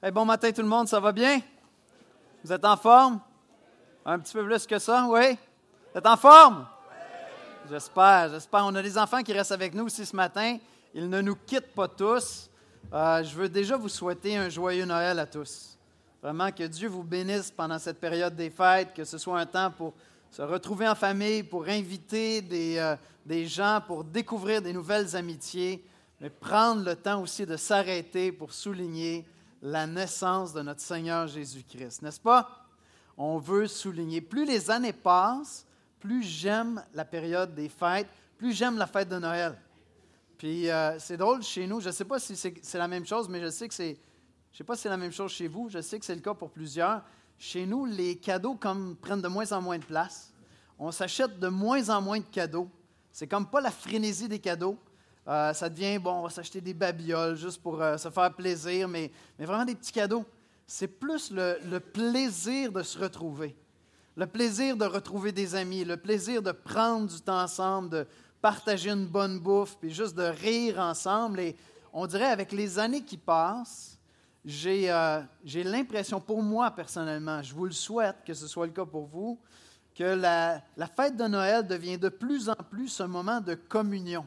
Hey, bon matin tout le monde, ça va bien? Vous êtes en forme? Un petit peu plus que ça, oui? Vous êtes en forme? J'espère. On a des enfants qui restent avec nous aussi ce matin. Ils ne nous quittent pas tous. Je veux déjà vous souhaiter un joyeux Noël à tous. Vraiment que Dieu vous bénisse pendant cette période des fêtes, que ce soit un temps pour se retrouver en famille, pour inviter des gens, pour découvrir des nouvelles amitiés, mais prendre le temps aussi de s'arrêter pour souligner la naissance de notre Seigneur Jésus-Christ, n'est-ce pas? On veut souligner. Plus les années passent, plus j'aime la période des fêtes, plus j'aime la fête de Noël. Puis c'est drôle, chez nous, je ne sais pas si c'est la même chose, mais je sais pas si c'est la même chose chez vous, je sais que c'est le cas pour plusieurs. Chez nous, les cadeaux prennent de moins en moins de place. On s'achète de moins en moins de cadeaux. C'est comme pas la frénésie des cadeaux. Ça devient, on va s'acheter des babioles juste pour se faire plaisir, mais vraiment des petits cadeaux. C'est plus le plaisir de se retrouver, le plaisir de retrouver des amis, le plaisir de prendre du temps ensemble, de partager une bonne bouffe, puis juste de rire ensemble. Et on dirait, avec les années qui passent, j'ai l'impression, pour moi personnellement, je vous le souhaite que ce soit le cas pour vous, que la fête de Noël devient de plus en plus un moment de communion,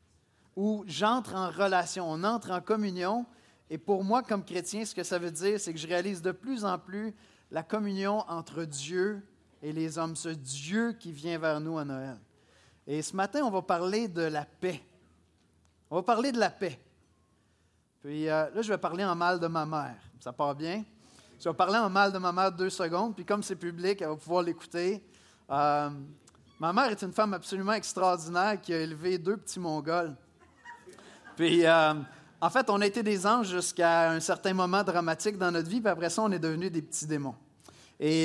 où j'entre en relation, on entre en communion. Et pour moi, comme chrétien, ce que ça veut dire, c'est que je réalise de plus en plus la communion entre Dieu et les hommes, ce Dieu qui vient vers nous à Noël. Et ce matin, on va parler de la paix. On va parler de la paix. Puis là, je vais parler en mal de ma mère. Ça part bien? Je vais parler en mal de ma mère 2 secondes, puis comme c'est public, elle va pouvoir l'écouter. Ma mère est une femme absolument extraordinaire qui a élevé 2 petits Mongols. Puis, en fait, on a été des anges jusqu'à un certain moment dramatique dans notre vie, puis après ça, on est devenus des petits démons. Et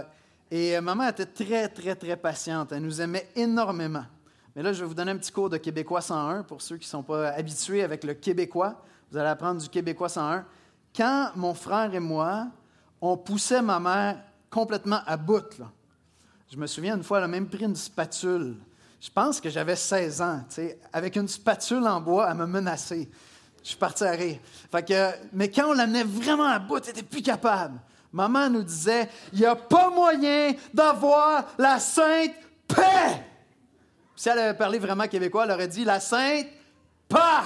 maman était très, très, très patiente. Elle nous aimait énormément. Mais là, je vais vous donner un petit cours de Québécois 101 pour ceux qui ne sont pas habitués avec le québécois. Vous allez apprendre du Québécois 101. Quand mon frère et moi, on poussait ma mère complètement à bout, là. Je me souviens, une fois, elle a même pris une spatule. Je pense que j'avais 16 ans. Avec une spatule en bois, elle m'a menacé. Je suis parti à rire. Mais quand on l'amenait vraiment à bout, elle n'était plus capable. Maman nous disait, il n'y a pas moyen d'avoir la sainte paix. Si elle avait parlé vraiment québécois, elle aurait dit la sainte paix.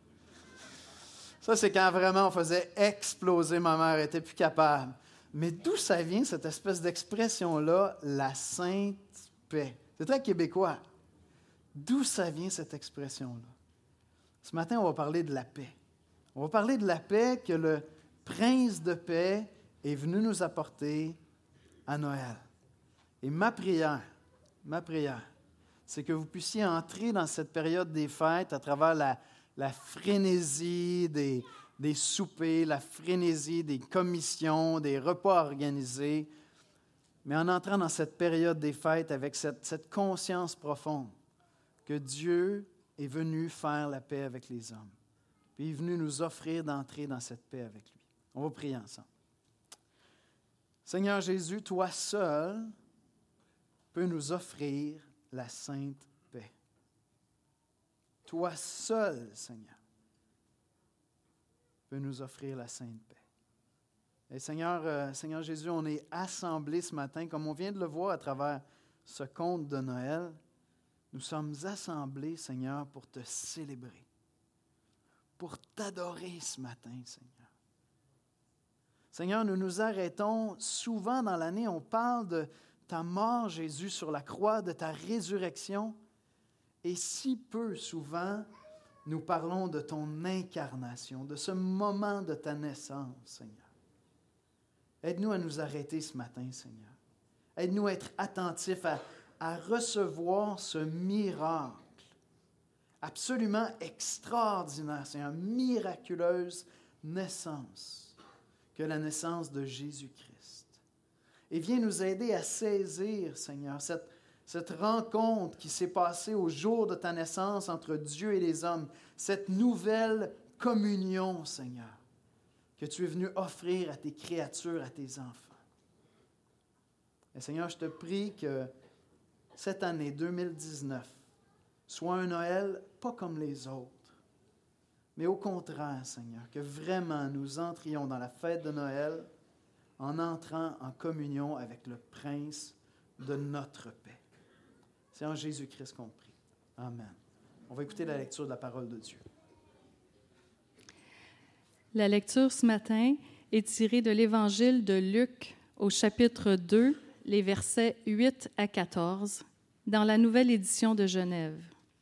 Ça, c'est quand vraiment on faisait exploser ma mère. Elle n'était plus capable. Mais d'où ça vient, cette espèce d'expression-là, la sainte paix? C'est très québécois. D'où ça vient, cette expression-là? Ce matin, on va parler de la paix. On va parler de la paix que le Prince de paix est venu nous apporter à Noël. Et ma prière, c'est que vous puissiez entrer dans cette période des fêtes à travers la frénésie des soupers, la frénésie des commissions, des repas organisés, mais en entrant dans cette période des fêtes avec cette conscience profonde que Dieu est venu faire la paix avec les hommes. Puis il est venu nous offrir d'entrer dans cette paix avec lui. On va prier ensemble. Seigneur Jésus, toi seul peux nous offrir la sainte paix. Toi seul, Seigneur, peux nous offrir la sainte paix. Et Seigneur Jésus, on est assemblés ce matin, comme on vient de le voir à travers ce conte de Noël. Nous sommes assemblés, Seigneur, pour te célébrer, pour t'adorer ce matin, Seigneur. Seigneur, nous nous arrêtons souvent dans l'année, on parle de ta mort, Jésus, sur la croix, de ta résurrection, et si peu souvent, nous parlons de ton incarnation, de ce moment de ta naissance, Seigneur. Aide-nous à nous arrêter ce matin, Seigneur. Aide-nous à être attentifs à recevoir ce miracle absolument extraordinaire. C'est une miraculeuse naissance que la naissance de Jésus-Christ. Et viens nous aider à saisir, Seigneur, cette rencontre qui s'est passée au jour de ta naissance entre Dieu et les hommes, cette nouvelle communion, Seigneur, que tu es venu offrir à tes créatures, à tes enfants. Et Seigneur, je te prie que cette année 2019 soit un Noël pas comme les autres, mais au contraire, Seigneur, que vraiment nous entrions dans la fête de Noël en entrant en communion avec le Prince de notre paix. C'est en Jésus-Christ qu'on prie. Amen. On va écouter la lecture de la parole de Dieu. La lecture ce matin est tirée de l'Évangile de Luc au chapitre 2, les versets 8 à 14, dans la nouvelle édition de Genève.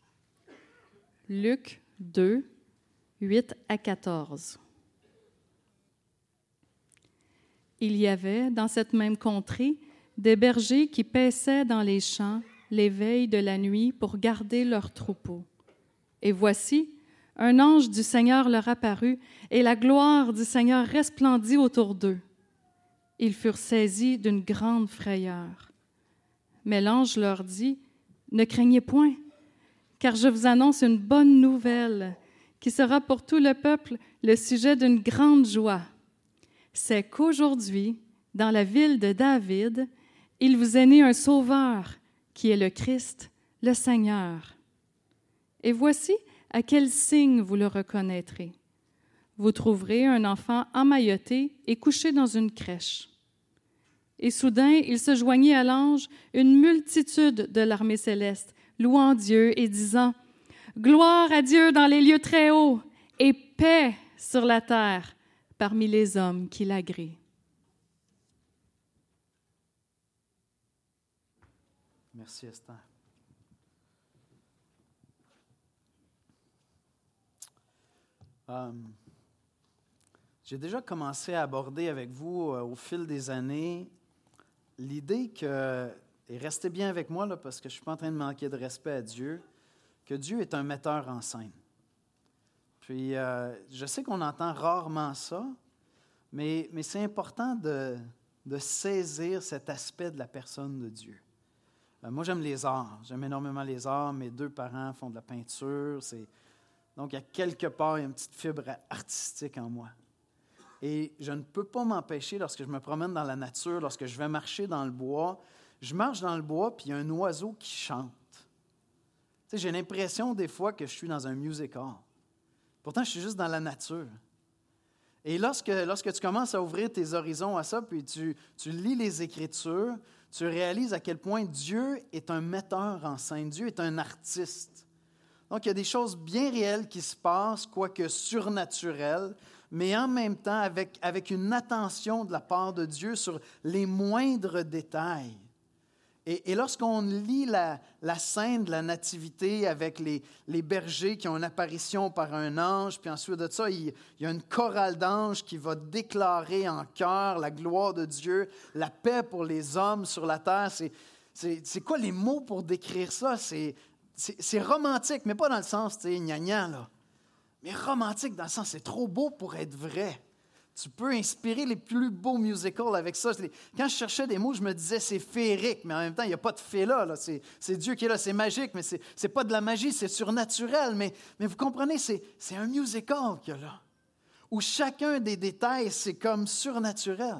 Luc 2, 8 à 14. Il y avait, dans cette même contrée, des bergers qui paissaient dans les champs les veilles de la nuit pour garder leurs troupeaux. Et voici, un ange du Seigneur leur apparut, et la gloire du Seigneur resplendit autour d'eux. Ils furent saisis d'une grande frayeur. Mais l'ange leur dit, « Ne craignez point, car je vous annonce une bonne nouvelle, qui sera pour tout le peuple le sujet d'une grande joie. C'est qu'aujourd'hui, dans la ville de David, il vous est né un Sauveur, qui est le Christ, le Seigneur. Et voici à quel signe vous le reconnaîtrez. Vous trouverez un enfant emmailloté et couché dans une crèche. » Et soudain, il se joignit à l'ange une multitude de l'armée céleste, louant Dieu et disant, « Gloire à Dieu dans les lieux très hauts et paix sur la terre parmi les hommes qui l'agréent. » Merci, Esther. J'ai déjà commencé à aborder avec vous au fil des années l'idée que, et restez bien avec moi là, parce que je ne suis pas en train de manquer de respect à Dieu, que Dieu est un metteur en scène. Puis je sais qu'on entend rarement ça, mais c'est important de saisir cet aspect de la personne de Dieu. Moi, j'aime les arts. J'aime énormément les arts. Mes 2 parents font de la peinture. Donc, il y a quelque part une petite fibre artistique en moi. Et je ne peux pas m'empêcher, lorsque je me promène dans la nature, lorsque je vais marcher dans le bois, je marche dans le bois, puis il y a un oiseau qui chante. Tu sais, j'ai l'impression des fois que je suis dans un music hall. Pourtant, je suis juste dans la nature. Et lorsque tu commences à ouvrir tes horizons à ça, puis tu lis les Écritures, tu réalises à quel point Dieu est un metteur en scène, Dieu est un artiste. Donc, il y a des choses bien réelles qui se passent, quoique surnaturelles, mais en même temps avec une attention de la part de Dieu sur les moindres détails. Et lorsqu'on lit la scène de la nativité avec les bergers qui ont une apparition par un ange, puis ensuite de ça, il y a une chorale d'anges qui va déclarer en chœur la gloire de Dieu, la paix pour les hommes sur la terre. C'est quoi les mots pour décrire ça? C'est romantique, mais pas dans le sens, tu sais, gna-gna, là. Mais romantique dans le sens, c'est trop beau pour être vrai. Tu peux inspirer les plus beaux musicals avec ça. Quand je cherchais des mots, je me disais c'est féerique, mais en même temps, il n'y a pas de fée là. C'est Dieu qui est là, c'est magique, mais ce n'est pas de la magie, c'est surnaturel. Mais vous comprenez, c'est un musical qu'il y a là, où chacun des détails, c'est comme surnaturel.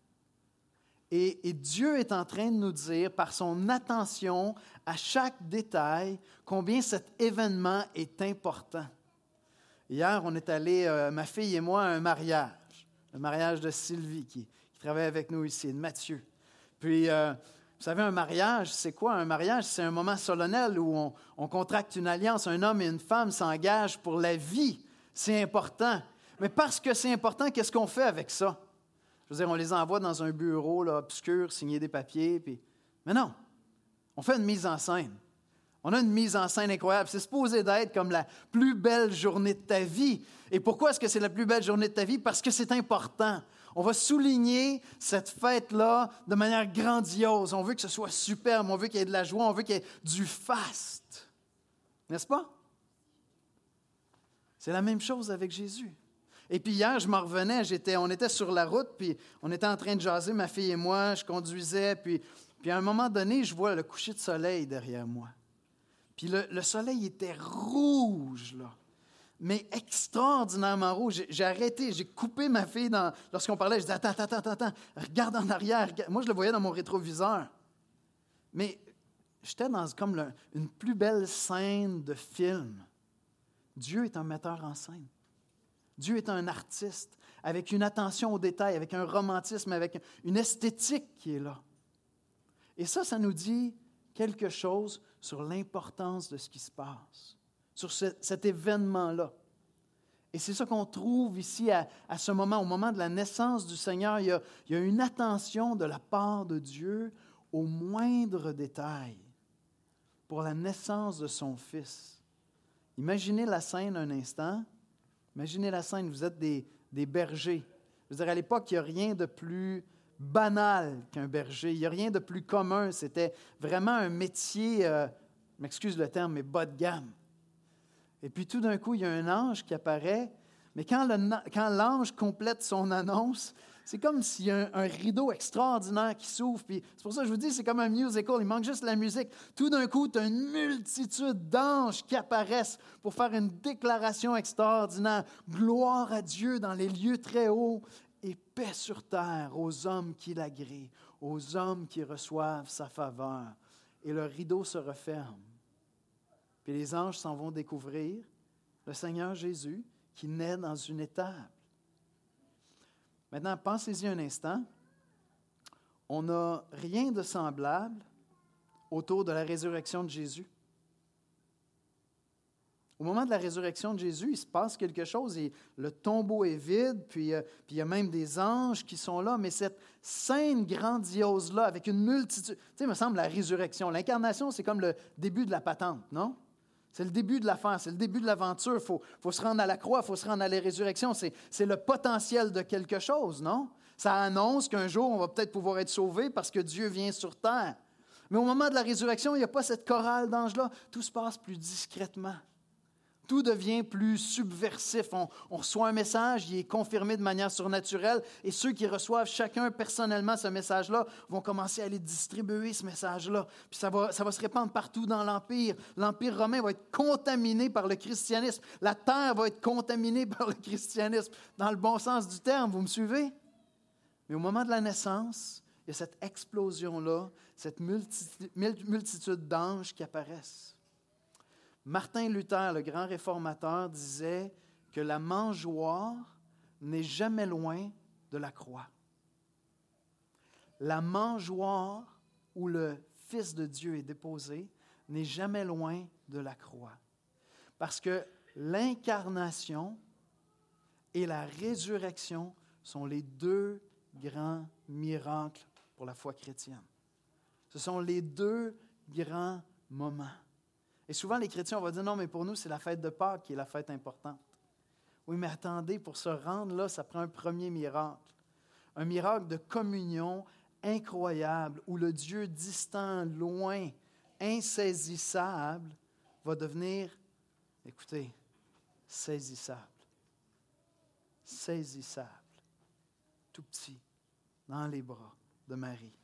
Et Dieu est en train de nous dire, par son attention à chaque détail, combien cet événement est important. Hier, on est allé, ma fille et moi, à un mariage. Le mariage de Sylvie, qui travaille avec nous ici, de Mathieu. Puis, vous savez, un mariage, c'est quoi? Un mariage, c'est un moment solennel où on contracte une alliance. Un homme et une femme s'engagent pour la vie. C'est important. Mais parce que c'est important, qu'est-ce qu'on fait avec ça? Je veux dire, on les envoie dans un bureau là, obscur, signer des papiers. Puis... Mais non, on fait une mise en scène. On a une mise en scène incroyable. C'est supposé d'être comme la plus belle journée de ta vie. Et pourquoi est-ce que c'est la plus belle journée de ta vie? Parce que c'est important. On va souligner cette fête-là de manière grandiose. On veut que ce soit superbe. On veut qu'il y ait de la joie. On veut qu'il y ait du faste. N'est-ce pas? C'est la même chose avec Jésus. Et puis hier, je m'en revenais. On était sur la route, puis on était en train de jaser, ma fille et moi. Je conduisais, puis à un moment donné, je vois le coucher de soleil derrière moi. Puis le soleil était rouge, là, mais extraordinairement rouge. J'ai arrêté, j'ai coupé ma fille lorsqu'on parlait. Je disais, attends, regarde en arrière. Moi, je le voyais dans mon rétroviseur. Mais j'étais dans comme une plus belle scène de film. Dieu est un metteur en scène. Dieu est un artiste, avec une attention aux détails, avec un romantisme, avec une esthétique qui est là. Et ça nous dit quelque chose sur l'importance de ce qui se passe, sur cet événement-là. Et c'est ça qu'on trouve ici à ce moment, au moment de la naissance du Seigneur. Il y a une attention de la part de Dieu aux moindres détails pour la naissance de son Fils. Imaginez la scène un instant. Imaginez la scène, vous êtes des bergers. Je veux dire, à l'époque, il n'y a rien de plus banal qu'un berger. Il n'y a rien de plus commun. C'était vraiment un métier, je m'excuse le terme, mais bas de gamme. Et puis tout d'un coup, il y a un ange qui apparaît, mais quand l'ange complète son annonce, c'est comme s'il y a un rideau extraordinaire qui s'ouvre. Puis c'est pour ça que je vous dis, c'est comme un musical, il manque juste la musique. Tout d'un coup, tu as une multitude d'anges qui apparaissent pour faire une déclaration extraordinaire. Gloire à Dieu dans les lieux très hauts et paix sur terre aux hommes qui l'agréent, aux hommes qui reçoivent sa faveur. Et le rideau se referme. Puis les anges s'en vont découvrir le Seigneur Jésus qui naît dans une étable. Maintenant, pensez-y un instant. On n'a rien de semblable autour de la résurrection de Jésus. Au moment de la résurrection de Jésus, il se passe quelque chose et le tombeau est vide, puis il y a même des anges qui sont là, mais cette scène grandiose-là, avec une multitude... Tu sais, il me semble, la résurrection, l'incarnation, c'est comme le début de la patente, non? C'est le début de l'affaire, c'est le début de l'aventure. Il faut se rendre à la croix, il faut se rendre à la résurrection. C'est le potentiel de quelque chose, non? Ça annonce qu'un jour, on va peut-être pouvoir être sauvé parce que Dieu vient sur terre. Mais au moment de la résurrection, il n'y a pas cette chorale d'anges-là. Tout se passe plus discrètement. Tout devient plus subversif. On reçoit un message, il est confirmé de manière surnaturelle, et ceux qui reçoivent chacun personnellement ce message-là vont commencer à aller distribuer ce message-là. Puis ça va se répandre partout dans l'Empire. L'Empire romain va être contaminé par le christianisme. La terre va être contaminée par le christianisme, dans le bon sens du terme. Vous me suivez? Mais au moment de la naissance, il y a cette explosion-là, cette multitude d'anges qui apparaissent. Martin Luther, le grand réformateur, disait que la mangeoire n'est jamais loin de la croix. La mangeoire où le Fils de Dieu est déposé n'est jamais loin de la croix. Parce que l'incarnation et la résurrection sont les deux grands miracles pour la foi chrétienne. Ce sont les deux grands moments. Et souvent, les chrétiens, on va dire, non, mais pour nous, c'est la fête de Pâques qui est la fête importante. Oui, mais attendez, pour se rendre là, ça prend un premier miracle. Un miracle de communion incroyable, où le Dieu distant, loin, insaisissable, va devenir, écoutez, saisissable. Saisissable. Tout petit, dans les bras de Marie.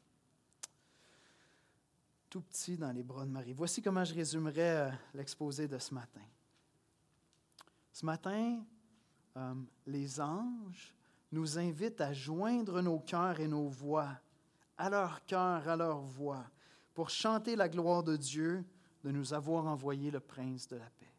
Tout petit dans les bras de Marie. Voici comment je résumerai l'exposé de ce matin. Ce matin, les anges nous invitent à joindre nos cœurs et nos voix, à leur cœur, à leur voix, pour chanter la gloire de Dieu de nous avoir envoyé le Prince de la paix.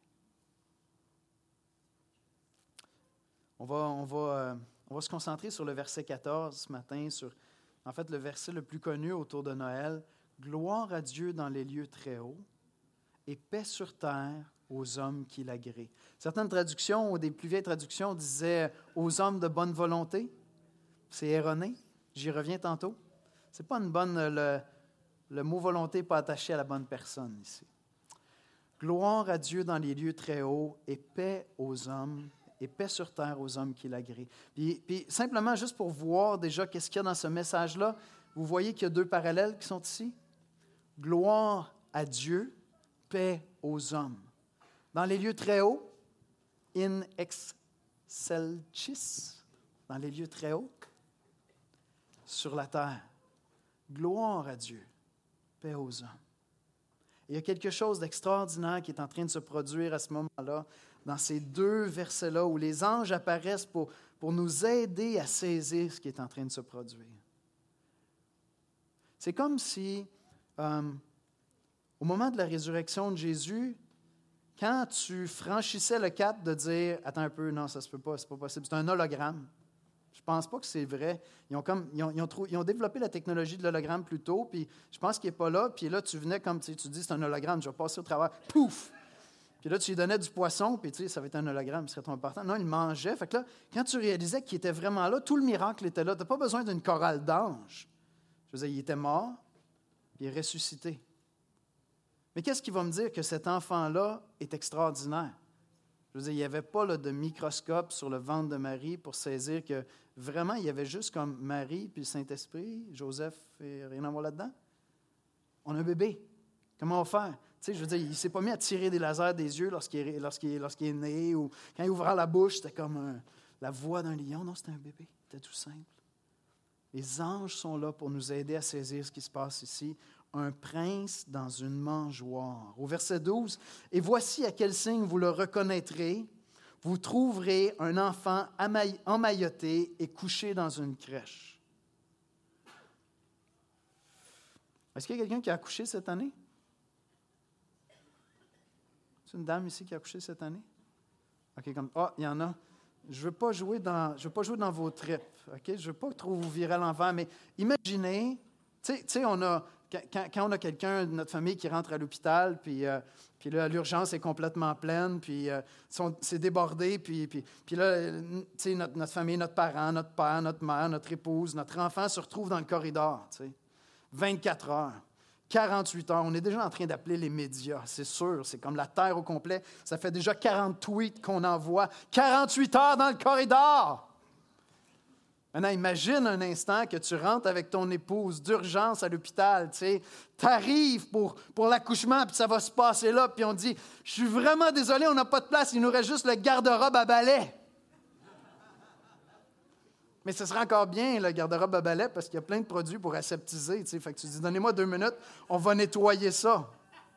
On va se concentrer sur le verset 14 ce matin, sur en fait le verset le plus connu autour de Noël. Gloire à Dieu dans les lieux très hauts et paix sur terre aux hommes qui l'agréent. Certaines traductions, ou des plus vieilles traductions, disaient aux hommes de bonne volonté. C'est erroné. J'y reviens tantôt. C'est pas une bonne. Le mot volonté n'est pas attaché à la bonne personne ici. Gloire à Dieu dans les lieux très hauts et paix aux hommes et paix sur terre aux hommes qui l'agréent. Puis simplement, juste pour voir déjà qu'est-ce qu'il y a dans ce message-là, vous voyez qu'il y a deux parallèles qui sont ici. Gloire à Dieu, paix aux hommes. Dans les lieux très hauts, in excelsis, dans les lieux très hauts, sur la terre. Gloire à Dieu, paix aux hommes. Et il y a quelque chose d'extraordinaire qui est en train de se produire à ce moment-là, dans ces deux versets-là, où les anges apparaissent pour nous aider à saisir ce qui est en train de se produire. C'est comme si, au moment de la résurrection de Jésus, quand tu franchissais le cap de dire « Attends un peu, non, ça se peut pas, c'est pas possible, c'est un hologramme », je pense pas que c'est vrai. Ils ont développé la technologie de l'hologramme plus tôt, puis je pense qu'il n'est pas là, puis là, tu venais comme, tu dis « C'est un hologramme, je vais passer au travers, pouf! » Puis là, tu lui donnais du poisson, puis tu sais, ça va être un hologramme, ce serait trop important. Non, il mangeait. Fait que là, quand tu réalisais qu'il était vraiment là, tout le miracle était là. Tu n'as pas besoin d'une chorale d'anges. Je veux dire, il était mort, puis il est ressuscité. Mais qu'est-ce qui va me dire que cet enfant-là est extraordinaire? Je veux dire, il n'y avait pas là, de microscope sur le ventre de Marie pour saisir que vraiment, il y avait juste comme Marie puis le Saint-Esprit, Joseph et rien à voir là-dedans. On a un bébé. Comment on va faire? Tu sais, je veux dire, il ne s'est pas mis à tirer des lasers des yeux lorsqu'il est né, ou quand il ouvrait la bouche, c'était comme la voix d'un lion. Non, c'était un bébé. C'était tout simple. Les anges sont là pour nous aider à saisir ce qui se passe ici. Un prince dans une mangeoire. Au verset 12, « Et voici à quel signe vous le reconnaîtrez. Vous trouverez un enfant emmailloté et couché dans une crèche. » Est-ce qu'il y a quelqu'un qui a accouché cette année? C'est une dame ici qui a accouché cette année? OK, comme il y en a. Je ne veux pas jouer dans vos tripes. OK? Je ne veux pas trop vous virer à l'envers, mais imaginez, tu sais, quand on a quelqu'un de notre famille qui rentre à l'hôpital, puis là, l'urgence est complètement pleine, puis c'est débordé, puis là, tu sais, notre famille, notre parent, notre père, notre mère, notre épouse, notre enfant se retrouve dans le corridor, tu sais, 24 heures. 48 heures, on est déjà en train d'appeler les médias, c'est sûr, c'est comme la Terre au complet. Ça fait déjà 40 tweets qu'on envoie. 48 heures dans le corridor! Maintenant, imagine un instant que tu rentres avec ton épouse d'urgence à l'hôpital, tu sais, t'arrives pour l'accouchement, puis ça va se passer là, puis on dit « Je suis vraiment désolé, on n'a pas de place, il nous reste juste le garde-robe à balai. » Mais ce serait encore bien, le garde-robe à balai, parce qu'il y a plein de produits pour aseptiser. Tu sais. Fait que tu dis, donnez-moi 2 minutes, on va nettoyer ça.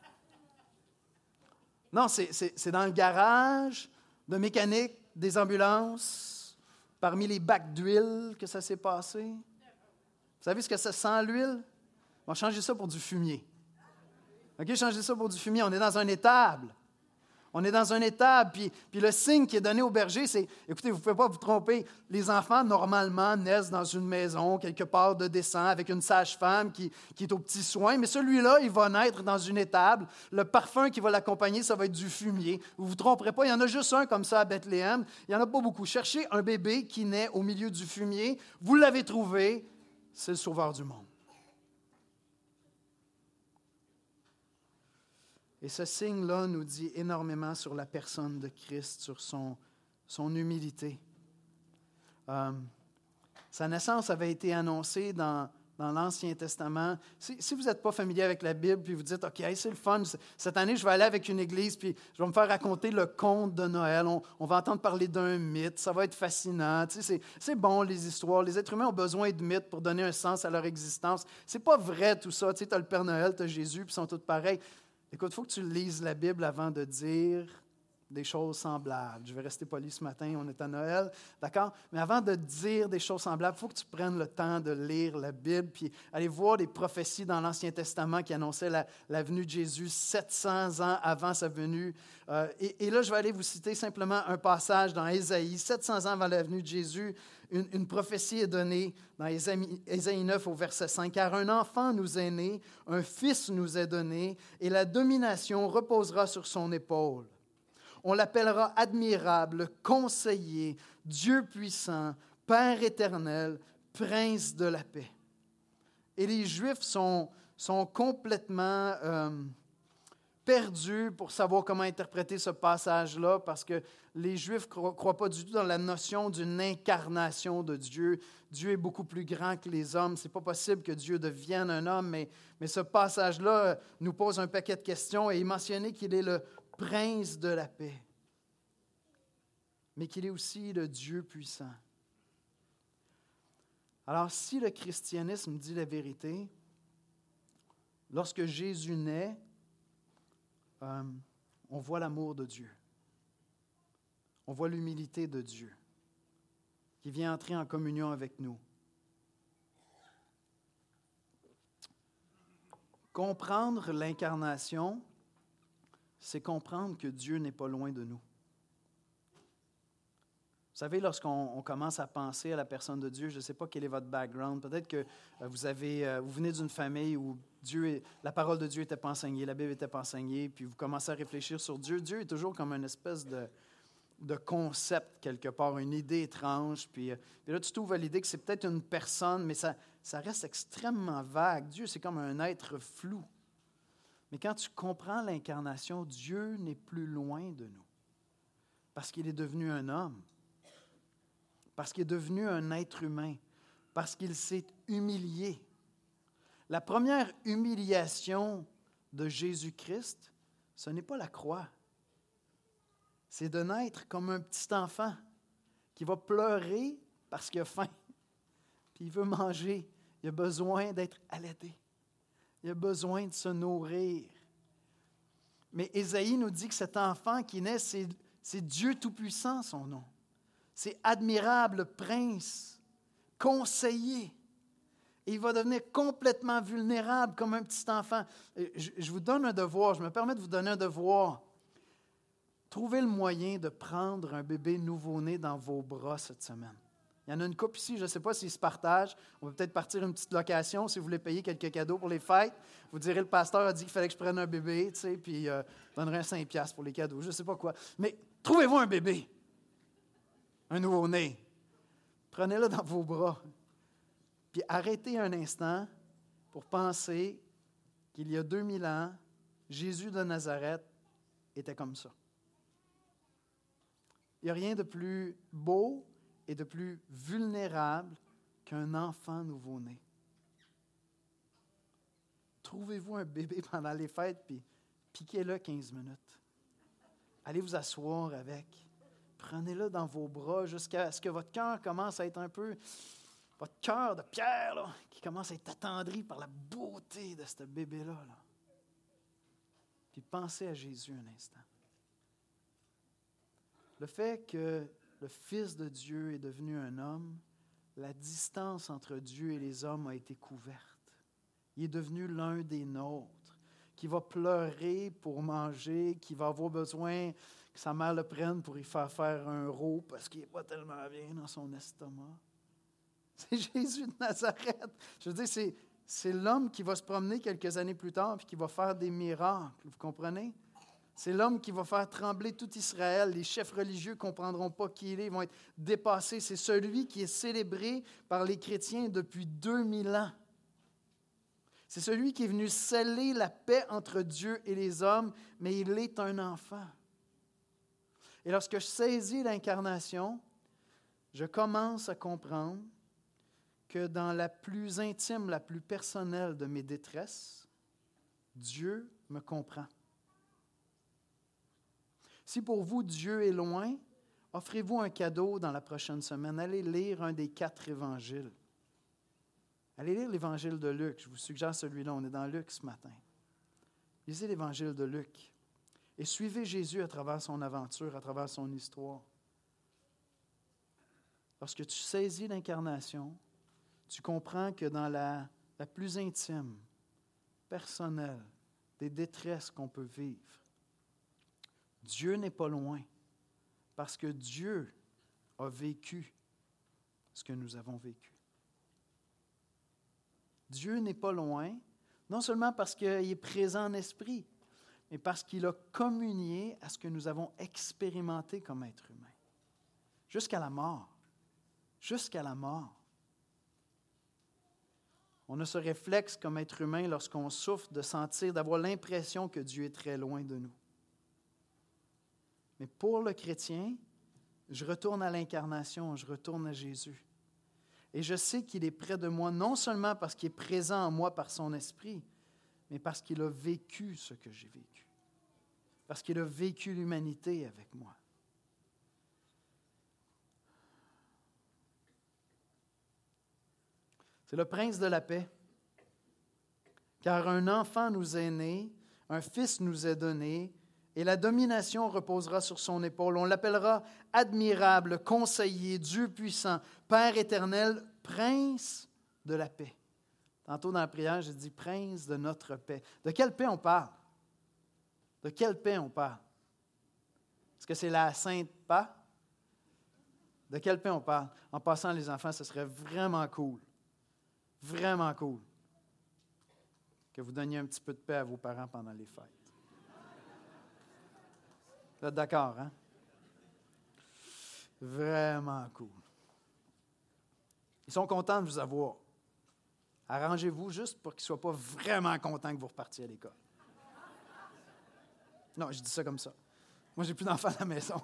Non, c'est dans le garage de mécanique des ambulances, parmi les bacs d'huile que ça s'est passé. Vous savez ce que ça sent, l'huile? On va changer ça pour du fumier. OK, changer ça pour du fumier. On est dans un étable. On est dans un étable, puis le signe qui est donné au berger, c'est, écoutez, vous ne pouvez pas vous tromper, les enfants, normalement, naissent dans une maison, quelque part de décent, avec une sage-femme qui est aux petits soins, mais celui-là, il va naître dans une étable. Le parfum qui va l'accompagner, ça va être du fumier. Vous ne vous tromperez pas, il y en a juste un comme ça à Bethléem. Il n'y en a pas beaucoup. Cherchez un bébé qui naît au milieu du fumier. Vous l'avez trouvé, c'est le sauveur du monde. Et ce signe-là nous dit énormément sur la personne de Christ, sur son humilité. Sa naissance avait été annoncée dans l'Ancien Testament. Si vous n'êtes pas familier avec la Bible, puis vous dites, OK, hey, c'est le fun, cette année, je vais aller avec une église, puis je vais me faire raconter le conte de Noël. On va entendre parler d'un mythe, ça va être fascinant. Tu sais, c'est bon, les histoires. Les êtres humains ont besoin de mythes pour donner un sens à leur existence. C'est pas vrai, tout ça. Tu sais, as le Père Noël, tu as Jésus, puis ils sont tous pareils. Écoute, il faut que tu lises la Bible avant de dire des choses semblables. Je vais rester poli ce matin, on est à Noël, d'accord? Mais avant de dire des choses semblables, il faut que tu prennes le temps de lire la Bible, puis aller voir des prophéties dans l'Ancien Testament qui annonçaient la venue de Jésus 700 ans avant sa venue. Et là, je vais aller vous citer simplement un passage dans Ésaïe, 700 ans avant la venue de Jésus. Une prophétie est donnée dans Ésaïe 9 au verset 5. « Car un enfant nous est né, un fils nous est donné, et la domination reposera sur son épaule. On l'appellera admirable, conseiller, Dieu puissant, Père éternel, prince de la paix. » Et les Juifs sont complètement perdus pour savoir comment interpréter ce passage-là, parce que les Juifs ne croient pas du tout dans la notion d'une incarnation de Dieu. Dieu est beaucoup plus grand que les hommes. Ce n'est pas possible que Dieu devienne un homme, mais ce passage-là nous pose un paquet de questions, et il mentionnait qu'il est le prince de la paix, mais qu'il est aussi le Dieu puissant. Alors, si le christianisme dit la vérité, lorsque Jésus naît, on voit l'amour de Dieu. On voit l'humilité de Dieu qui vient entrer en communion avec nous. Comprendre l'incarnation c'est comprendre que Dieu n'est pas loin de nous. Vous savez, lorsqu'on commence à penser à la personne de Dieu, je ne sais pas quel est votre background. Peut-être que vous venez d'une famille où la parole de Dieu n'était pas enseignée, la Bible n'était pas enseignée, puis vous commencez à réfléchir sur Dieu. Dieu est toujours comme une espèce de concept quelque part, une idée étrange. Puis là, tu t'ouvres à l'idée que c'est peut-être une personne, mais ça reste extrêmement vague. Dieu, c'est comme un être flou. Mais quand tu comprends l'incarnation, Dieu n'est plus loin de nous parce qu'il est devenu un homme. Parce qu'il est devenu un être humain, parce qu'il s'est humilié. La première humiliation de Jésus-Christ, ce n'est pas la croix. C'est de naître comme un petit enfant qui va pleurer parce qu'il a faim, puis il veut manger. Il a besoin d'être allaité. Il a besoin de se nourrir. Mais Ésaïe nous dit que cet enfant qui naît, c'est Dieu Tout-Puissant, son nom. C'est admirable prince, conseiller. Et il va devenir complètement vulnérable comme un petit enfant. Je vous donne un devoir, je me permets de vous donner un devoir. Trouvez le moyen de prendre un bébé nouveau-né dans vos bras cette semaine. Il y en a une couple ici, je ne sais pas s'ils se partagent. On va peut-être partir une petite location si vous voulez payer quelques cadeaux pour les fêtes. Vous direz, le pasteur a dit qu'il fallait que je prenne un bébé, tu sais, puis donnerai un 5$ pour les cadeaux, je ne sais pas quoi. Mais trouvez-vous un bébé. Un nouveau-né. Prenez-le dans vos bras. Puis arrêtez un instant pour penser qu'il y a 2000 ans, Jésus de Nazareth était comme ça. Il n'y a rien de plus beau et de plus vulnérable qu'un enfant nouveau-né. Trouvez-vous un bébé pendant les fêtes, puis piquez-le 15 minutes. Allez vous asseoir avec. Prenez-le dans vos bras jusqu'à ce que votre cœur commence à être un peu, votre cœur de pierre, là, qui commence à être attendri par la beauté de ce bébé-là. Là. Puis pensez à Jésus un instant. Le fait que le Fils de Dieu est devenu un homme, la distance entre Dieu et les hommes a été couverte. Il est devenu l'un des nôtres, qui va pleurer pour manger, qui va avoir besoin que sa mère le prenne pour y faire un rot parce qu'il n'est pas tellement bien dans son estomac. C'est Jésus de Nazareth. Je veux dire, c'est l'homme qui va se promener quelques années plus tard et qui va faire des miracles. Vous comprenez? C'est l'homme qui va faire trembler tout Israël. Les chefs religieux ne comprendront pas qui il est, ils vont être dépassés. C'est celui qui est célébré par les chrétiens depuis 2000 ans. C'est celui qui est venu sceller la paix entre Dieu et les hommes, mais il est un enfant. Et lorsque je saisis l'incarnation, je commence à comprendre que dans la plus intime, la plus personnelle de mes détresses, Dieu me comprend. Si pour vous, Dieu est loin, offrez-vous un cadeau dans la prochaine semaine. Allez lire un des 4 évangiles. Allez lire l'évangile de Luc. Je vous suggère celui-là. On est dans Luc ce matin. Lisez l'évangile de Luc et suivez Jésus à travers son aventure, à travers son histoire. Lorsque tu saisis l'incarnation, tu comprends que dans la plus intime, personnelle, des détresses qu'on peut vivre, Dieu n'est pas loin parce que Dieu a vécu ce que nous avons vécu. Dieu n'est pas loin, non seulement parce qu'il est présent en esprit, mais parce qu'il a communié à ce que nous avons expérimenté comme être humain. Jusqu'à la mort. Jusqu'à la mort. On a ce réflexe comme être humain lorsqu'on souffre de sentir, d'avoir l'impression que Dieu est très loin de nous. Mais pour le chrétien, je retourne à l'incarnation, je retourne à Jésus. Et je sais qu'il est près de moi, non seulement parce qu'il est présent en moi par son esprit, mais parce qu'il a vécu ce que j'ai vécu. Parce qu'il a vécu l'humanité avec moi. C'est le prince de la paix. Car un enfant nous est né, un fils nous est donné, et la domination reposera sur son épaule. On l'appellera admirable, conseiller, Dieu puissant, Père éternel, prince de la paix. Tantôt dans la prière, j'ai dit prince de notre paix. De quelle paix on parle? De quelle paix on parle? Est-ce que c'est la sainte paix? De quelle paix on parle? En passant, les enfants, ce serait vraiment cool que vous donniez un petit peu de paix à vos parents pendant les fêtes. Vous êtes d'accord, hein? Vraiment cool. Ils sont contents de vous avoir. Arrangez-vous juste pour qu'ils ne soient pas vraiment contents que vous repartiez à l'école. Non, je dis ça comme ça. Moi, j'ai plus d'enfants à la maison.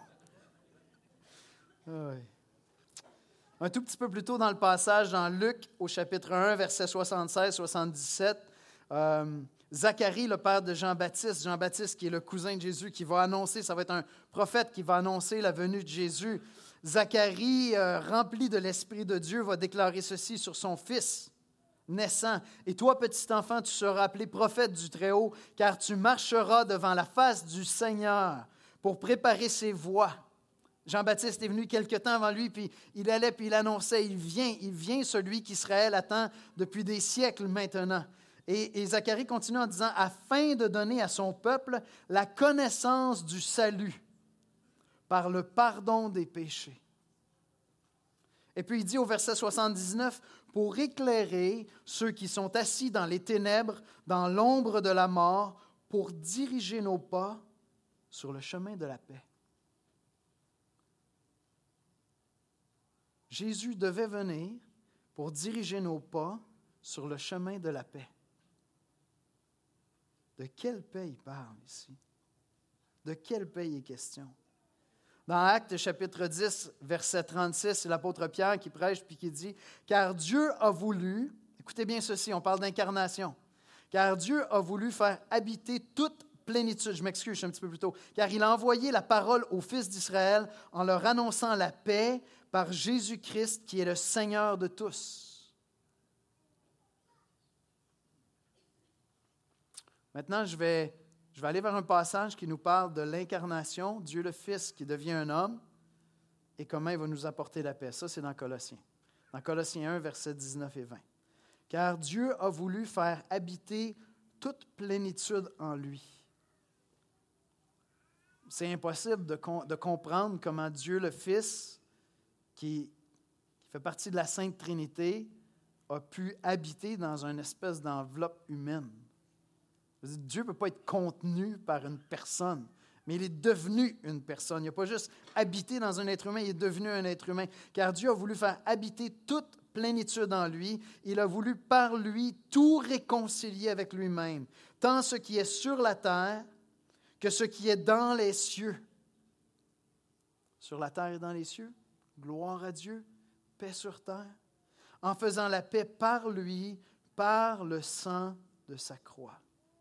Oui. Un tout petit peu plus tôt dans le passage, dans Luc, au chapitre 1, versets 76-77, Zacharie, le père de Jean-Baptiste qui est le cousin de Jésus, qui va annoncer, ça va être un prophète qui va annoncer la venue de Jésus. Zacharie, rempli de l'Esprit de Dieu, va déclarer ceci sur son fils naissant. « Et toi, petit enfant, tu seras appelé prophète du Très-Haut, car tu marcheras devant la face du Seigneur pour préparer ses voies. » Jean-Baptiste est venu quelque temps avant lui, puis il allait, puis il annonçait, il vient celui qu'Israël attend depuis des siècles maintenant. Et Zacharie continue en disant, afin de donner à son peuple la connaissance du salut par le pardon des péchés. Et puis il dit au verset 79, pour éclairer ceux qui sont assis dans les ténèbres, dans l'ombre de la mort, pour diriger nos pas sur le chemin de la paix. Jésus devait venir pour diriger nos pas sur le chemin de la paix. De quelle paix il parle ici? De quelle paix il est question? Dans Actes chapitre 10, verset 36, c'est l'apôtre Pierre qui prêche puis qui dit « Car Dieu a voulu, écoutez bien ceci, on parle d'incarnation, car Dieu a voulu faire habiter toute plénitude. » Je m'excuse, je suis un petit peu plus tôt. « Car il a envoyé la parole aux fils d'Israël en leur annonçant la paix par Jésus-Christ qui est le Seigneur de tous. » Maintenant, je vais aller vers un passage qui nous parle de l'incarnation, Dieu le Fils qui devient un homme et comment il va nous apporter la paix. Ça, c'est dans Colossiens. Dans Colossiens 1, versets 19 et 20. « Car Dieu a voulu faire habiter toute plénitude en lui. » C'est impossible de comprendre comment Dieu le Fils, qui fait partie de la Sainte Trinité, a pu habiter dans une espèce d'enveloppe humaine. Dieu ne peut pas être contenu par une personne, mais il est devenu une personne. Il n'a pas juste habité dans un être humain, il est devenu un être humain. Car Dieu a voulu faire habiter toute plénitude en lui. Il a voulu par lui tout réconcilier avec lui-même, tant ce qui est sur la terre que ce qui est dans les cieux. Sur la terre et dans les cieux, gloire à Dieu, paix sur terre, en faisant la paix par lui, par le sang de sa croix.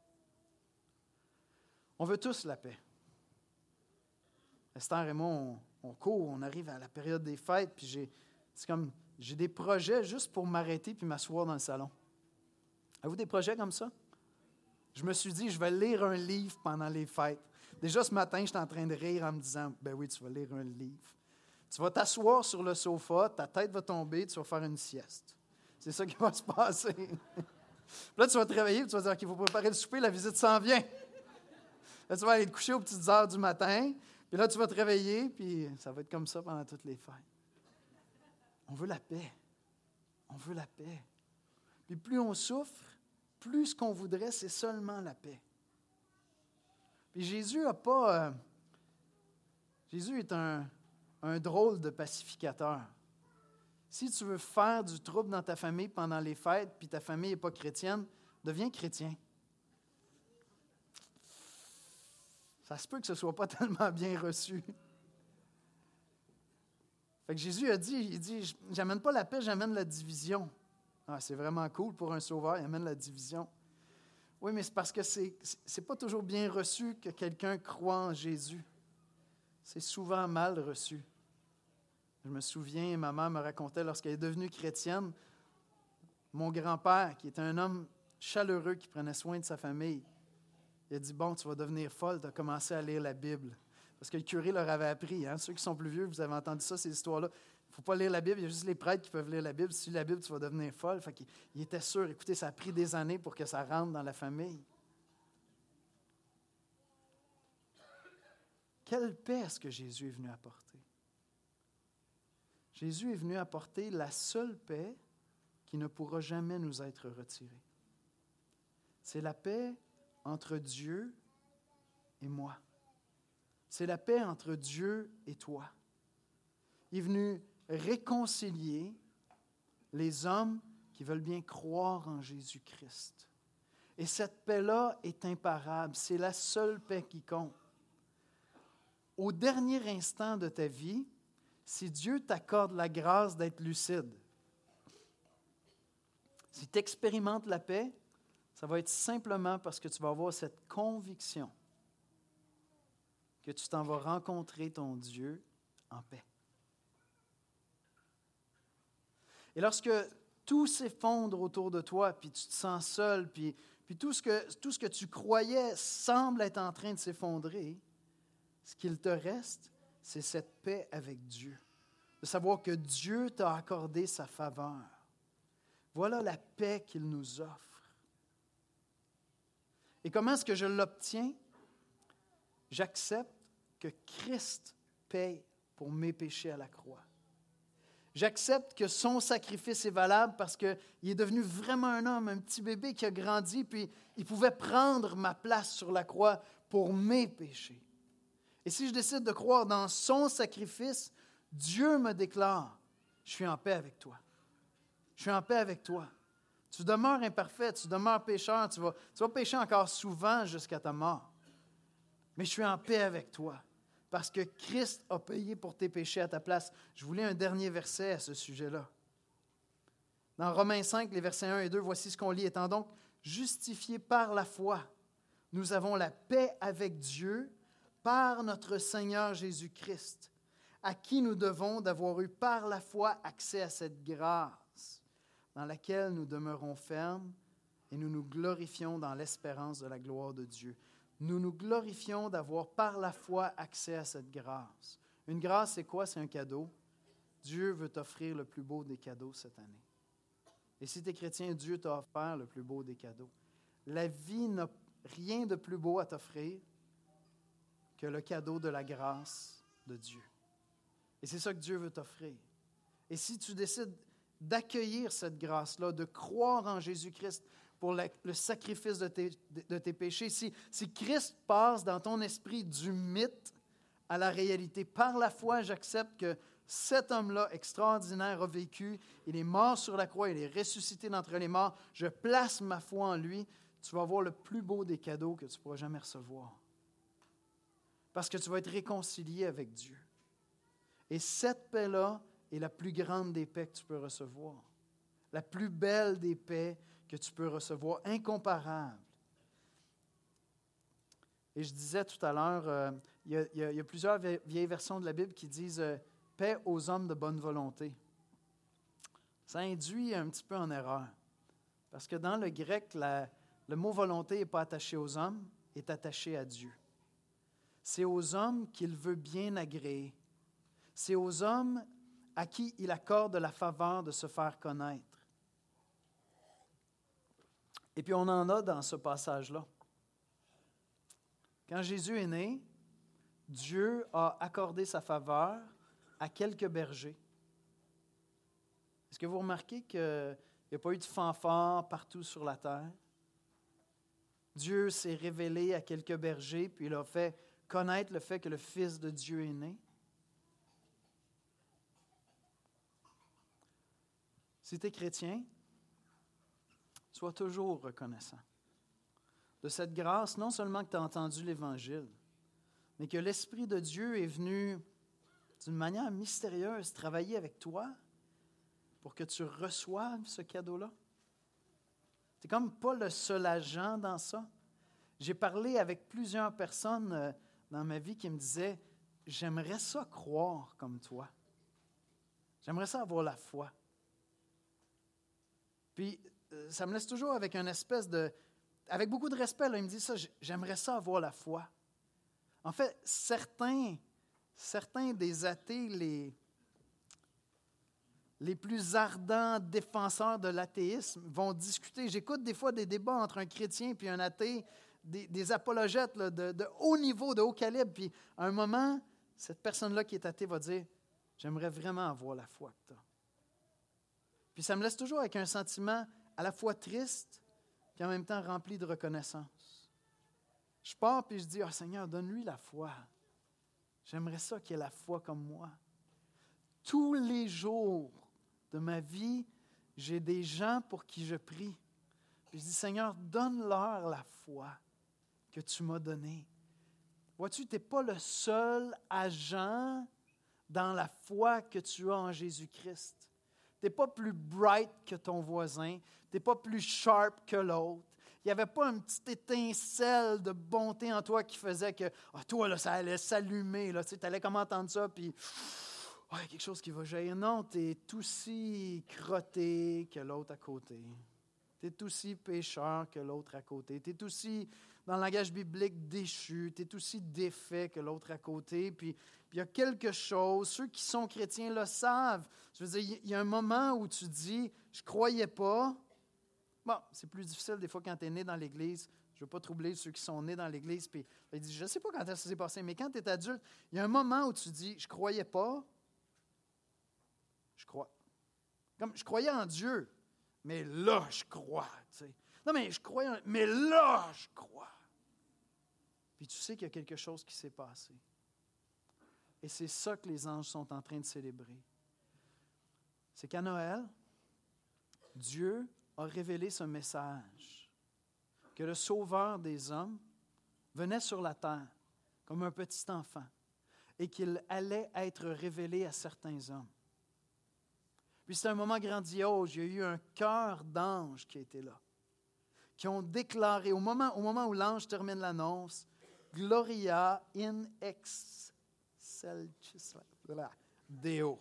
On veut tous la paix. Esther et moi, on court, on arrive à la période des fêtes, puis j'ai des projets juste pour m'arrêter puis m'asseoir dans le salon. Avez-vous des projets comme ça? Je me suis dit, je vais lire un livre pendant les fêtes. Déjà ce matin, j'étais en train de rire en me disant, ben oui, tu vas lire un livre. Tu vas t'asseoir sur le sofa, ta tête va tomber, tu vas faire une sieste. C'est ça qui va se passer. Puis là, tu vas te réveiller et tu vas dire, OK, il faut préparer le souper, la visite s'en vient. Là, tu vas aller te coucher aux petites heures du matin, puis là, tu vas te réveiller, puis ça va être comme ça pendant toutes les fêtes. On veut la paix. On veut la paix. Puis plus on souffre, plus ce qu'on voudrait, c'est seulement la paix. Puis Jésus est un drôle de pacificateur. Si tu veux faire du trouble dans ta famille pendant les fêtes, puis ta famille n'est pas chrétienne, deviens chrétien. Ça se peut que ce ne soit pas tellement bien reçu. Fait que Jésus a dit, il dit, j'amène pas la paix, j'amène la division. Ah, c'est vraiment cool pour un sauveur, il amène la division. Oui, mais c'est parce que c'est pas toujours bien reçu que quelqu'un croit en Jésus. C'est souvent mal reçu. Je me souviens, ma mère me racontait, lorsqu'elle est devenue chrétienne, mon grand-père, qui était un homme chaleureux, qui prenait soin de sa famille, il a dit, bon, tu vas devenir folle, tu as commencé à lire la Bible. Parce que le curé leur avait appris. Hein? Ceux qui sont plus vieux, vous avez entendu ça, ces histoires-là. Il ne faut pas lire la Bible, il y a juste les prêtres qui peuvent lire la Bible. Si tu lis la Bible, tu vas devenir folle. Fait qu'il était sûr. Écoutez, ça a pris des années pour que ça rentre dans la famille. Quelle paix est-ce que Jésus est venu apporter? Jésus est venu apporter la seule paix qui ne pourra jamais nous être retirée. C'est la paix entre Dieu et moi. C'est la paix entre Dieu et toi. Il est venu réconcilier les hommes qui veulent bien croire en Jésus-Christ. Et cette paix-là est imparable. C'est la seule paix qui compte. Au dernier instant de ta vie, si Dieu t'accorde la grâce d'être lucide, si tu expérimentes la paix, ça va être simplement parce que tu vas avoir cette conviction que tu t'en vas rencontrer ton Dieu en paix. Et lorsque tout s'effondre autour de toi, puis tu te sens seul, puis tout ce que tu croyais semble être en train de s'effondrer, ce qu'il te reste, c'est cette paix avec Dieu. De savoir que Dieu t'a accordé sa faveur. Voilà la paix qu'il nous offre. Et comment est-ce que je l'obtiens? J'accepte que Christ paye pour mes péchés à la croix. J'accepte que son sacrifice est valable parce qu'il est devenu vraiment un homme, un petit bébé qui a grandi, puis il pouvait prendre ma place sur la croix pour mes péchés. Et si je décide de croire dans son sacrifice, Dieu me déclare, je suis en paix avec toi. Je suis en paix avec toi. Tu demeures imparfait, tu demeures pécheur, tu vas pécher encore souvent jusqu'à ta mort. Mais je suis en paix avec toi. Parce que Christ a payé pour tes péchés à ta place. Je voulais un dernier verset à ce sujet-là. Dans Romains 5, les versets 1 et 2, voici ce qu'on lit. Étant donc justifiés par la foi, nous avons la paix avec Dieu par notre Seigneur Jésus-Christ, à qui nous devons d'avoir eu par la foi accès à cette grâce, dans laquelle nous demeurons fermes et nous nous glorifions dans l'espérance de la gloire de Dieu. Nous nous glorifions d'avoir par la foi accès à cette grâce. Une grâce, c'est quoi? C'est un cadeau. Dieu veut t'offrir le plus beau des cadeaux cette année. Et si tu es chrétien, Dieu t'a offert le plus beau des cadeaux. La vie n'a rien de plus beau à t'offrir que le cadeau de la grâce de Dieu. Et c'est ça que Dieu veut t'offrir. Et si tu décides d'accueillir cette grâce-là, de croire en Jésus-Christ pour le sacrifice de tes péchés, si Christ passe dans ton esprit du mythe à la réalité, par la foi, j'accepte que cet homme-là extraordinaire a vécu, il est mort sur la croix, il est ressuscité d'entre les morts, je place ma foi en lui, tu vas avoir le plus beau des cadeaux que tu pourras jamais recevoir. Parce que tu vas être réconcilié avec Dieu. Et cette paix-là est la plus grande des paix que tu peux recevoir. La plus belle des paix que tu peux recevoir, incomparable. Et je disais tout à l'heure, il y a plusieurs vieilles versions de la Bible qui disent « paix aux hommes de bonne volonté ». Ça induit un petit peu en erreur. Parce que dans le grec, le mot « volonté » n'est pas attaché aux hommes, est attaché à Dieu. C'est aux hommes qu'il veut bien agréer. C'est aux hommes à qui il accorde la faveur de se faire connaître. Et puis on en a dans ce passage-là. Quand Jésus est né, Dieu a accordé sa faveur à quelques bergers. Est-ce que vous remarquez qu'il n'y a pas eu de fanfare partout sur la terre? Dieu s'est révélé à quelques bergers, puis il a fait connaître le fait que le Fils de Dieu est né. Si tu es chrétien, sois toujours reconnaissant de cette grâce, non seulement que tu as entendu l'Évangile, mais que l'Esprit de Dieu est venu d'une manière mystérieuse travailler avec toi pour que tu reçoives ce cadeau-là. Tu n'es comme pas le seul agent dans ça. J'ai parlé avec plusieurs personnes dans ma vie qui me disaient « J'aimerais ça croire comme toi. J'aimerais ça avoir la foi. » Puis, ça me laisse toujours avec une espèce de... Avec beaucoup de respect, là, il me dit ça, j'aimerais ça avoir la foi. En fait, certains des athées, les plus ardents défenseurs de l'athéisme vont discuter. J'écoute des fois des débats entre un chrétien et un athée des apologètes là, de haut niveau, de haut calibre. Puis à un moment, cette personne-là qui est athée va dire « J'aimerais vraiment avoir la foi que tu as. » Puis ça me laisse toujours avec un sentiment à la fois triste, puis en même temps rempli de reconnaissance. Je pars puis je dis « Ah, Seigneur, donne-lui la foi. J'aimerais ça qu'il ait la foi comme moi. » Tous les jours de ma vie, j'ai des gens pour qui je prie. Puis je dis, Seigneur, donne-leur la foi que tu m'as donnée. Vois-tu, tu n'es pas le seul agent dans la foi que tu as en Jésus-Christ. Tu n'es pas plus bright que ton voisin. Tu n'es pas plus sharp que l'autre. Il n'y avait pas une petite étincelle de bonté en toi qui faisait que, toi, là, ça allait s'allumer. Tu allais comme entendre ça, puis il y a quelque chose qui va jaillir. Non, tu es aussi crotté que l'autre à côté. Tu es aussi pécheur que l'autre à côté. Tu es aussi, dans le langage biblique, déchu. Tu es aussi défait que l'autre à côté. Puis il y a quelque chose, ceux qui sont chrétiens le savent. Je veux dire, il y a un moment où tu dis, je ne croyais pas. Bon, c'est plus difficile des fois quand tu es né dans l'Église. Je ne veux pas troubler ceux qui sont nés dans l'Église. Puis il dit, je ne sais pas quand est-ce que ça s'est passé, mais quand tu es adulte, il y a un moment où tu dis, je ne croyais pas. Je crois. Comme je croyais en Dieu, mais là, je crois. Tu sais. Non, mais je croyais en... mais là, je crois. Puis tu sais qu'il y a quelque chose qui s'est passé. Et c'est ça que les anges sont en train de célébrer. C'est qu'à Noël, Dieu a révélé ce message, que le Sauveur des hommes venait sur la terre comme un petit enfant et qu'il allait être révélé à certains hommes. Puis c'est un moment grandiose. Il y a eu un chœur d'anges qui a été là, qui ont déclaré, au moment où l'ange termine l'annonce, Gloria in excelsis Deo.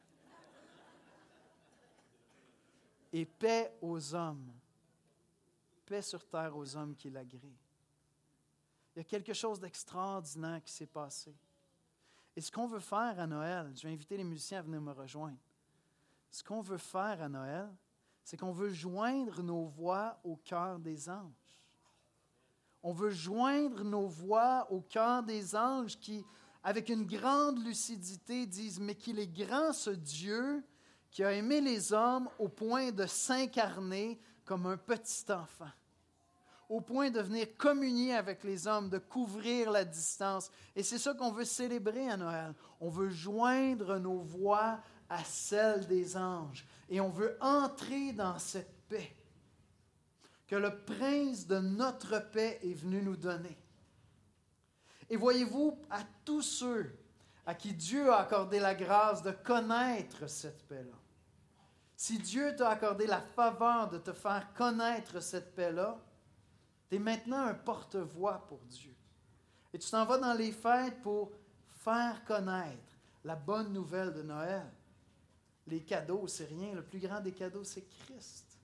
Et paix aux hommes, paix sur terre aux hommes qui l'agréent. Il y a quelque chose d'extraordinaire qui s'est passé. Et ce qu'on veut faire à Noël, je vais inviter les musiciens à venir me rejoindre. Ce qu'on veut faire à Noël, c'est qu'on veut joindre nos voix au cœur des anges. On veut joindre nos voix au cœur des anges qui, avec une grande lucidité, disent « Mais qu'il est grand ce Dieu qui a aimé les hommes au point de s'incarner comme un petit enfant, au point de venir communier avec les hommes, de couvrir la distance. » Et c'est ça qu'on veut célébrer à Noël. On veut joindre nos voix à celle des anges. Et on veut entrer dans cette paix que le prince de notre paix est venu nous donner. Et voyez-vous, à tous ceux à qui Dieu a accordé la grâce de connaître cette paix-là, si Dieu t'a accordé la faveur de te faire connaître cette paix-là, tu es maintenant un porte-voix pour Dieu. Et tu t'en vas dans les fêtes pour faire connaître la bonne nouvelle de Noël. Les cadeaux, c'est rien. Le plus grand des cadeaux, c'est Christ.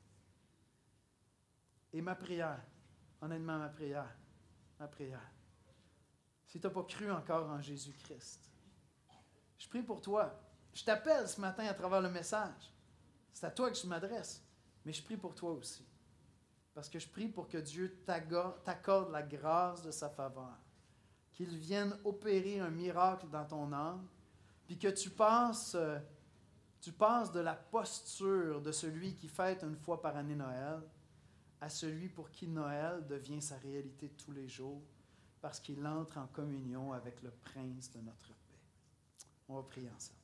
Et ma prière, honnêtement, ma prière, si tu n'as pas cru encore en Jésus-Christ, je prie pour toi. Je t'appelle ce matin à travers le message. C'est à toi que je m'adresse. Mais je prie pour toi aussi. Parce que je prie pour que Dieu t'accorde la grâce de sa faveur. Qu'il vienne opérer un miracle dans ton âme. Puis que tu passes de la posture de celui qui fête une fois par année Noël à celui pour qui Noël devient sa réalité de tous les jours parce qu'il entre en communion avec le prince de notre paix. On va prier ensemble.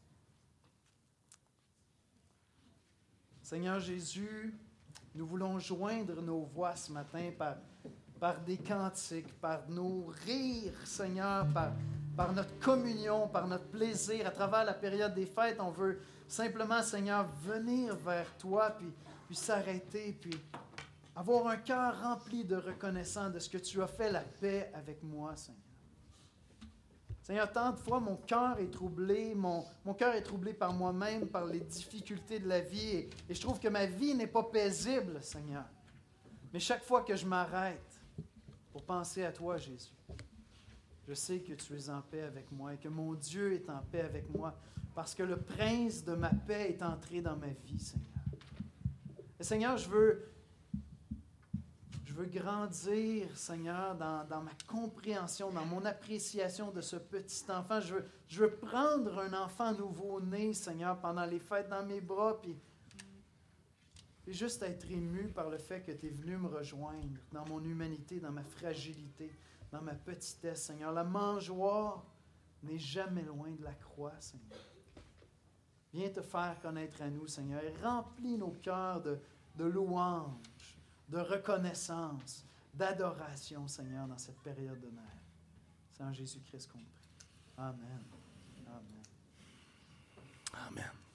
Seigneur Jésus, nous voulons joindre nos voix ce matin par des cantiques, par nos rires, Seigneur, par notre communion, par notre plaisir. À travers la période des fêtes, on veut simplement, Seigneur, venir vers toi, puis s'arrêter, puis avoir un cœur rempli de reconnaissance de ce que tu as fait la paix avec moi, Seigneur. Seigneur, tant de fois, mon cœur est troublé, mon cœur est troublé par moi-même, par les difficultés de la vie, et je trouve que ma vie n'est pas paisible, Seigneur. Mais chaque fois que je m'arrête pour penser à toi, Jésus, je sais que tu es en paix avec moi et que mon Dieu est en paix avec moi parce que le prince de ma paix est entré dans ma vie, Seigneur. Et Seigneur, je veux veux grandir, Seigneur, dans ma compréhension, dans mon appréciation de ce petit enfant. Je veux prendre un enfant nouveau-né, Seigneur, pendant les fêtes dans mes bras, puis juste être ému par le fait que tu es venu me rejoindre dans mon humanité, dans ma fragilité, dans ma petitesse, Seigneur. La mangeoire n'est jamais loin de la croix, Seigneur. Viens te faire connaître à nous, Seigneur, et remplis nos cœurs de louange, de reconnaissance, d'adoration, Seigneur, dans cette période de Noël. C'est en Jésus-Christ qu'on prie. Amen. Amen. Amen.